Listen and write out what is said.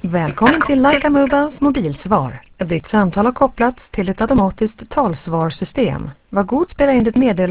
Välkommen till Leica Mobiles mobilsvar. Ditt samtal har kopplats till ett automatiskt talsvarsystem. Var god spela in ditt meddelande.